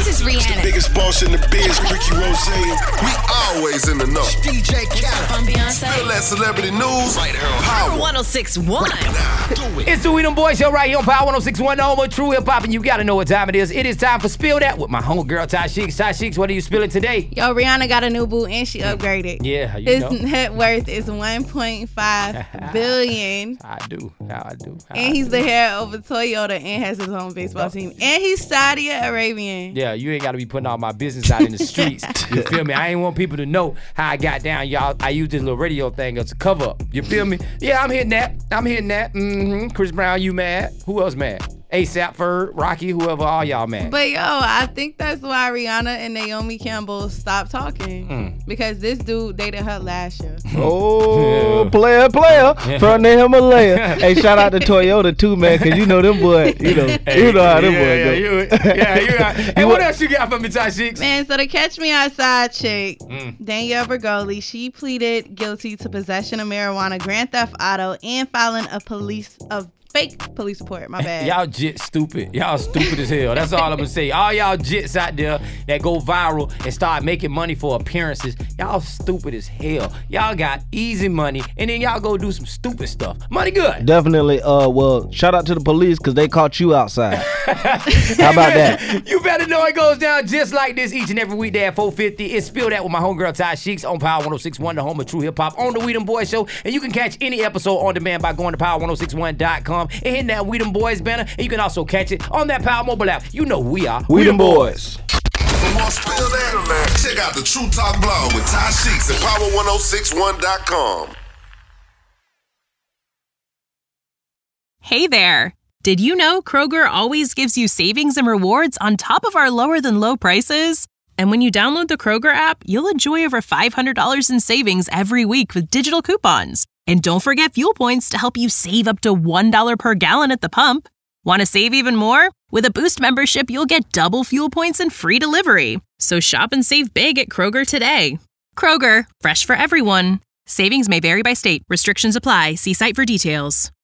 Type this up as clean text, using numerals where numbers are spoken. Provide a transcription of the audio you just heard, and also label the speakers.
Speaker 1: This is Rihanna.
Speaker 2: The biggest boss in the biz, Ricky Rose. We always in the know.
Speaker 1: DJ Khaled. I'm Beyonce.
Speaker 2: Feel that celebrity news right here on Power
Speaker 1: 106.1.
Speaker 3: It's the We Them Boys Show right here on Power 106.1, the home of true hip hop, and you gotta know what time it is. It is time for Spill That with my homegirl Ty Sheeks. Ty Sheeks, what are you spilling today?
Speaker 4: Yo, Rihanna got a new boo and she upgraded.
Speaker 3: Yeah, you
Speaker 4: His
Speaker 3: know.
Speaker 4: net worth is $1.5 billion.
Speaker 3: I do.
Speaker 4: And he's the head of Toyota and has his own baseball team. And he's Saudi Arabian.
Speaker 3: Yeah, you ain't gotta be putting all my business out in the streets. You feel me? I ain't want people to know how I got down, y'all. I used this little radio thing as a cover up. You feel me? Yeah, I'm hitting that. Chris Brown, you mad? Who else mad? ASAP, Ferg, Rocky, whoever, all y'all mad.
Speaker 4: But yo, I think that's why Rihanna and Naomi Campbell stopped talking. Because this dude dated her last year.
Speaker 5: Oh, player from the Himalaya. Hey, shout out to Toyota too, man, because you know them boys. You know how them boys go.
Speaker 3: You Hey, what else you got for me, Ty Sheeks?
Speaker 4: Man, so the Catch Me Outside chick, Danielle Bergoli, she pleaded guilty to possession of marijuana, grand theft auto, and filing a fake police report. My bad.
Speaker 3: Y'all jits stupid. Y'all stupid as hell. That's all I'm gonna say. All y'all jits out there that go viral and start making money for appearances, y'all stupid as hell. Y'all got easy money and then y'all go do some stupid stuff. Money good.
Speaker 5: Definitely. Well, shout out to the police because they caught you outside. How about that?
Speaker 3: You better know it goes down just like this each and every weekday at 4:50. It's Spill That with my homegirl Ty Sheeks on Power 106.1, the home of true hip hop, on the We Them Boys Show. And you can catch any episode on demand by going to power1061.com and hitting that We Them Boys banner. And you can also catch it on that Power mobile app. You know who we are.
Speaker 5: We Them Boys.
Speaker 2: For more Spill That, check out the True Talk blog with Ty Sheeks at power1061.com.
Speaker 6: Hey there. Did you know Kroger always gives you savings and rewards on top of our lower than low prices? And when you download the Kroger app, you'll enjoy over $500 in savings every week with digital coupons. And don't forget fuel points to help you save up to $1 per gallon at the pump. Want to save even more? With a Boost membership, you'll get double fuel points and free delivery. So shop and save big at Kroger today. Kroger, fresh for everyone. Savings may vary by state. Restrictions apply. See site for details.